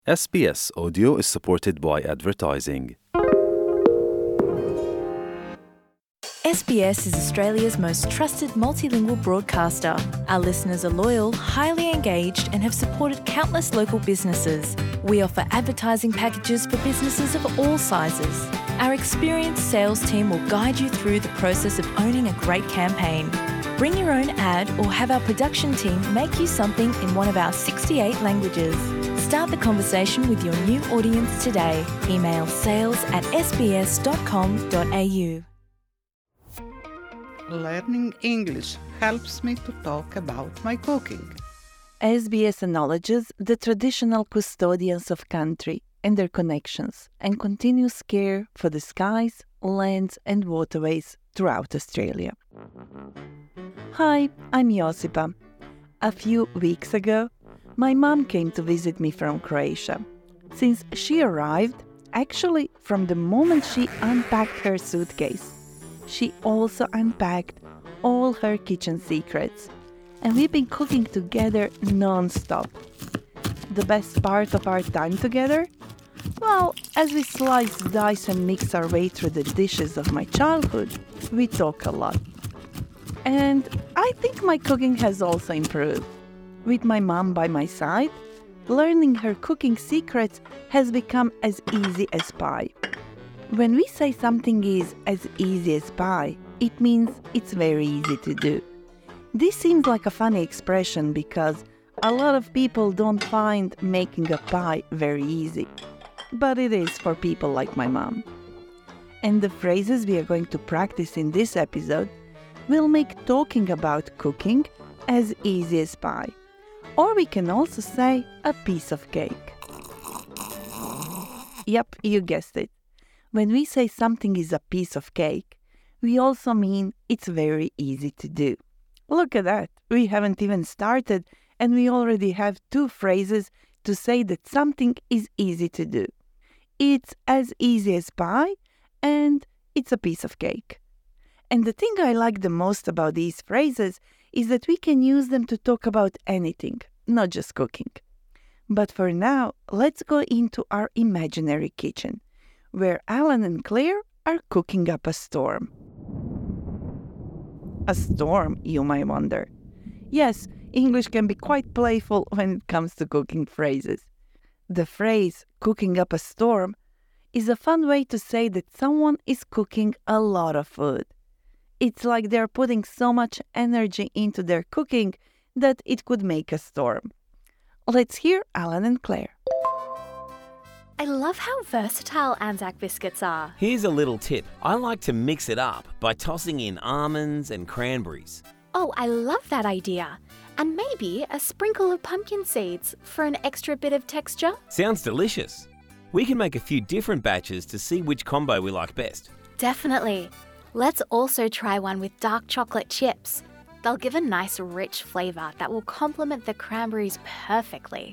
SBS Audio is supported by advertising. SBS is Australia's most trusted multilingual broadcaster. Our listeners are loyal, highly engaged, and have supported countless local businesses. We offer advertising packages for businesses of all sizes. Our experienced sales team will guide you through the process of owning a great campaign. Bring your own ad or have our production team make you something in one of our 68 languages. Start the conversation with your new audience today. Email sales@sbs.com.au. Learning English helps me to talk about my cooking. SBS acknowledges the traditional custodians of country and their connections and continuous care for the skies, lands and waterways throughout Australia. Hi, I'm Josipa. A few weeks ago, my mom came to visit me from Croatia. Since she arrived, actually from the moment she unpacked her suitcase, she also unpacked all her kitchen secrets. And we've been cooking together non-stop. The best part of our time together? Well, as we slice, dice and mix our way through the dishes of my childhood, we talk a lot. And I think my cooking has also improved. With my mom by my side, learning her cooking secrets has become as easy as pie. When we say something is as easy as pie, it means it's very easy to do. This seems like a funny expression because a lot of people don't find making a pie very easy. But it is for people like my mom. And the phrases we are going to practice in this episode will make talking about cooking as easy as pie. Or we can also say a piece of cake. Yep, you guessed it. When we say something is a piece of cake, we also mean it's very easy to do. Look at that. We haven't even started and we already have two phrases to say that something is easy to do. It's as easy as pie and it's a piece of cake. And the thing I like the most about these phrases is that we can use them to talk about anything, not just cooking. But for now, let's go into our imaginary kitchen, where Alan and Claire are cooking up a storm. A storm, you might wonder. Yes, English can be quite playful when it comes to cooking phrases. The phrase, cooking up a storm, is a fun way to say that someone is cooking a lot of food. It's like they're putting so much energy into their cooking that it could make a storm. Let's hear Alan and Claire. I love how versatile Anzac biscuits are. Here's a little tip. I like to mix it up by tossing in almonds and cranberries. Oh, I love that idea. And maybe a sprinkle of pumpkin seeds for an extra bit of texture. Sounds delicious. We can make a few different batches to see which combo we like best. Definitely. Let's also try one with dark chocolate chips. They'll give a nice rich flavour that will complement the cranberries perfectly.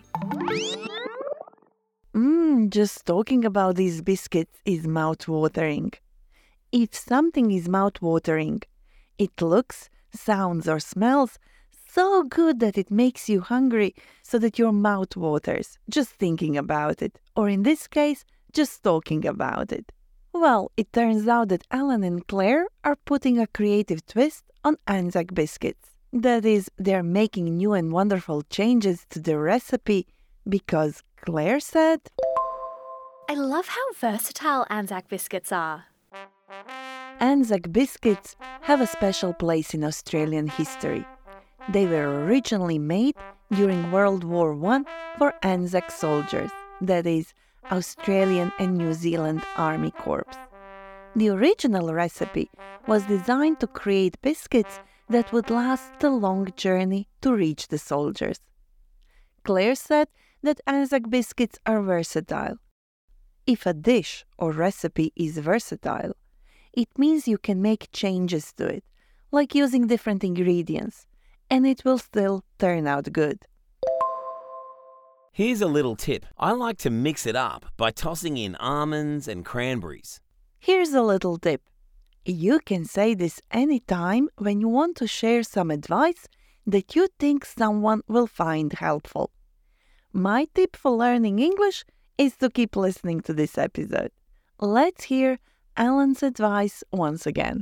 Just talking about these biscuits is mouth-watering. If something is mouth-watering, it looks, sounds or smells so good that it makes you hungry so that your mouth waters just thinking about it, or in this case, just talking about it. Well, it turns out that Alan and Claire are putting a creative twist on Anzac biscuits. That is, they're making new and wonderful changes to the recipe because Claire said, I love how versatile Anzac biscuits are. Anzac biscuits have a special place in Australian history. They were originally made during World War I for Anzac soldiers, that is, Australian and New Zealand Army Corps. The original recipe was designed to create biscuits that would last the long journey to reach the soldiers. Claire said that Anzac biscuits are versatile. If a dish or recipe is versatile, it means you can make changes to it, like using different ingredients, and it will still turn out good. Here's a little tip. I like to mix it up by tossing in almonds and cranberries. Here's a little tip. You can say this anytime when you want to share some advice that you think someone will find helpful. My tip for learning English is to keep listening to this episode. Let's hear Alan's advice once again.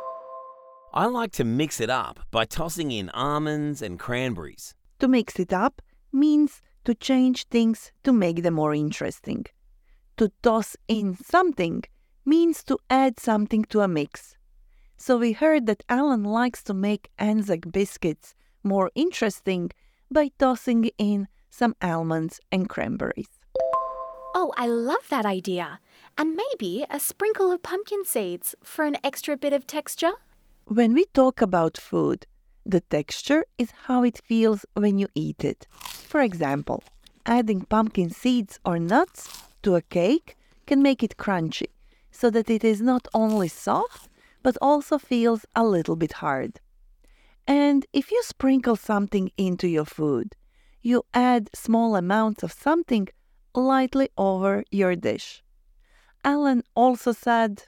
I like to mix it up by tossing in almonds and cranberries. To mix it up means to change things to make them more interesting. To toss in something means to add something to a mix. So we heard that Alan likes to make Anzac biscuits more interesting by tossing in some almonds and cranberries. Oh, I love that idea. And maybe a sprinkle of pumpkin seeds for an extra bit of texture. When we talk about food, the texture is how it feels when you eat it. For example, adding pumpkin seeds or nuts to a cake can make it crunchy, so that it is not only soft, but also feels a little bit hard. And if you sprinkle something into your food, you add small amounts of something lightly over your dish. Alan also said,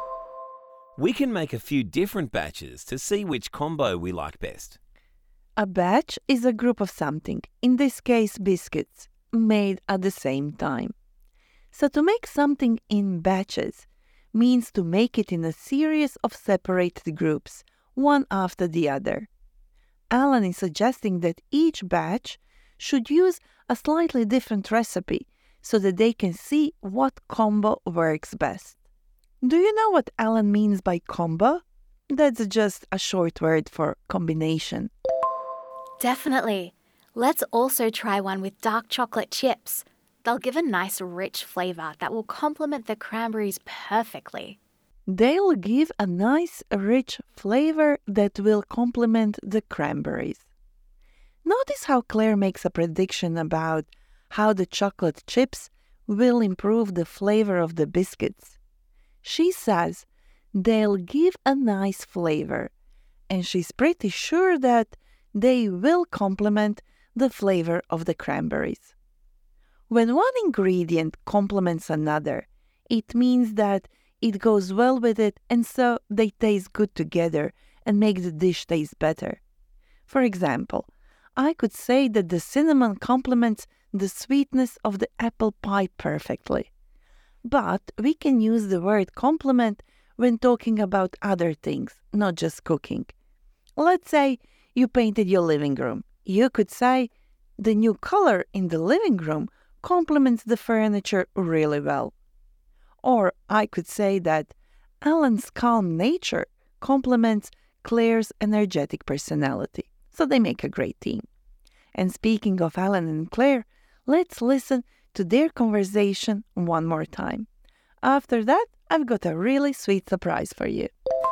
We can make a few different batches to see which combo we like best. a batch is a group of something, in this case biscuits, made at the same time. So to make something in batches means to make it in a series of separated groups, one after the other. Alan is suggesting that each batch should use a slightly different recipe so that they can see what combo works best. Do you know what Alan means by combo? That's just a short word for combination. Definitely. Let's also try one with dark chocolate chips. They'll give a nice rich flavour that will complement the cranberries perfectly. They'll give a nice, rich flavor that will complement the cranberries. Notice how Claire makes a prediction about how the chocolate chips will improve the flavor of the biscuits. She says they'll give a nice flavor, and she's pretty sure that they will complement the flavor of the cranberries. When one ingredient complements another, it means that it goes well with it, and so they taste good together and make the dish taste better. For example, I could say that the cinnamon complements the sweetness of the apple pie perfectly. But we can use the word complement when talking about other things, not just cooking. Let's say you painted your living room. You could say the new color in the living room complements the furniture really well. Or I could say that Alan's calm nature complements Claire's energetic personality, so they make a great team. And speaking of Alan and Claire, let's listen to their conversation one more time. After that, I've got a really sweet surprise for you.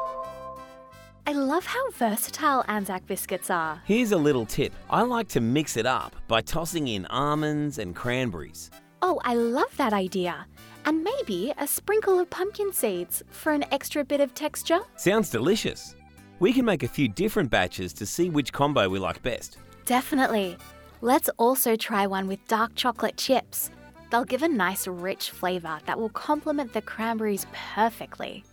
I love how versatile Anzac biscuits are. Here's a little tip. I like to mix it up by tossing in almonds and cranberries. Oh, I love that idea. And maybe a sprinkle of pumpkin seeds for an extra bit of texture. Sounds delicious. We can make a few different batches to see which combo we like best. Definitely. Let's also try one with dark chocolate chips. They'll give a nice rich flavour that will complement the cranberries perfectly.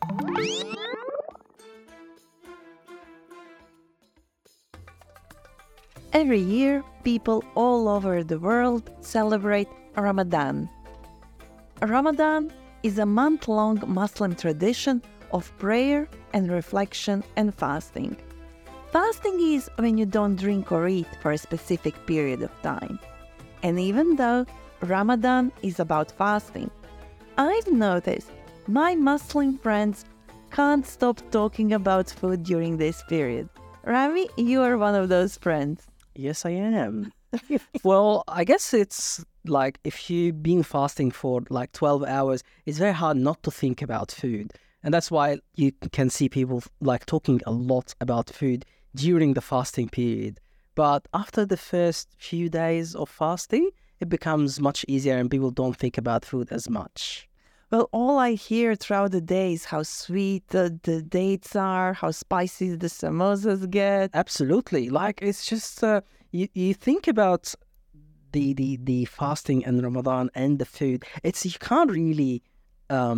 Every year, people all over the world celebrate Ramadan. Ramadan is a month-long Muslim tradition of prayer and reflection and fasting. Fasting is when you don't drink or eat for a specific period of time. And even though Ramadan is about fasting, I've noticed my Muslim friends can't stop talking about food during this period. Rami, you are one of those friends. Yes, I am. Well, I guess it's like if you've been fasting for like 12 hours, it's very hard not to think about food. And that's why you can see people like talking a lot about food during the fasting period. But after the first few days of fasting, it becomes much easier and people don't think about food as much. Well, all I hear throughout the day is how sweet the dates are, how spicy the samosas get. Absolutely. Like it's just, you think about the fasting and Ramadan and the food. It's, you can't really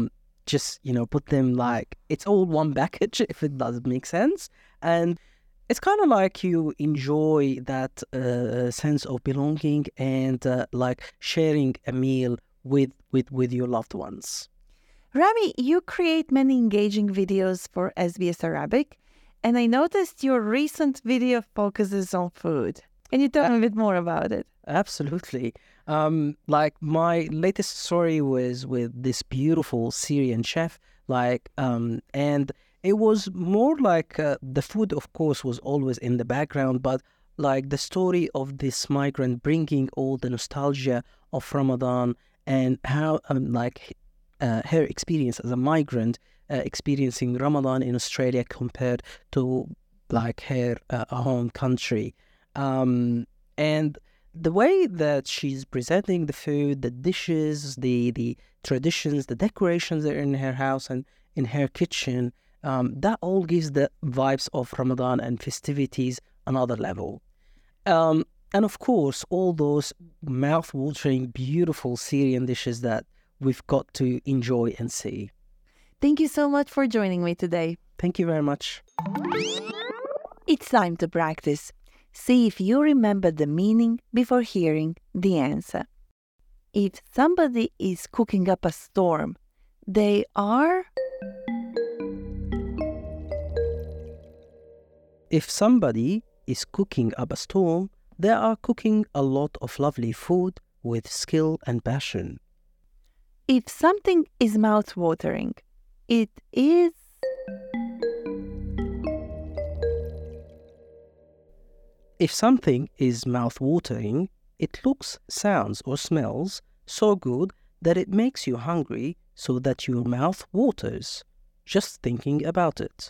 just, put them like, it's all one package if it doesn't make sense. And it's kind of like you enjoy that sense of belonging and like sharing a meal with your loved ones. Rami, you create many engaging videos for SBS Arabic, and I noticed your recent video focuses on food. Can you tell me a bit more about it? Absolutely. Like my latest story was with this beautiful Syrian chef, and it was more like the food, of course, was always in the background, but like the story of this migrant bringing all the nostalgia of Ramadan and how her experience as a migrant experiencing Ramadan in Australia compared to like her home country. And the way that she's presenting the food, the dishes, the traditions, the decorations that are in her house and in her kitchen, that all gives the vibes of Ramadan and festivities another level. And of course, all those mouth-watering, beautiful Syrian dishes that we've got to enjoy and see. Thank you so much for joining me today. Thank you very much. It's time to practice. See if you remember the meaning before hearing the answer. If somebody is cooking up a storm, they are... If somebody is cooking up a storm, they are cooking a lot of lovely food with skill and passion. If something is mouth-watering, it is... If something is mouth-watering, it looks, sounds, or smells so good that it makes you hungry so that your mouth waters, just thinking about it.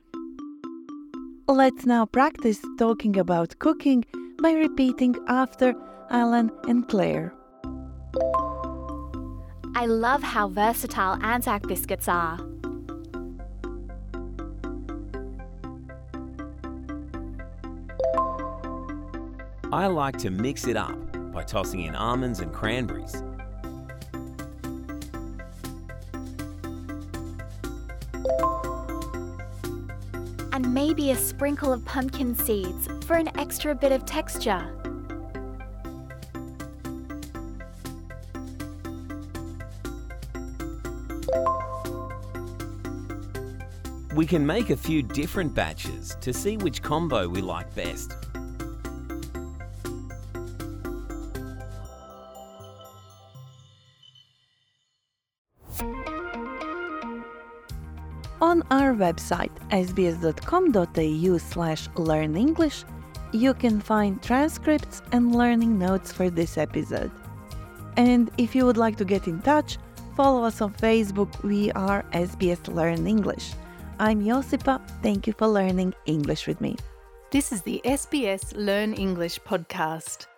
Let's now practice talking about cooking by repeating after Alan and Claire. I love how versatile Anzac biscuits are. I like to mix it up by tossing in almonds and cranberries. And maybe a sprinkle of pumpkin seeds for an extra bit of texture. We can make a few different batches to see which combo we like best. On our website sbs.com.au/learnenglish, you can find transcripts and learning notes for this episode. And if you would like to get in touch, follow us on Facebook. We are SBS Learn English. I'm Josipa. Thank you for learning English with me. This is the SBS Learn English podcast.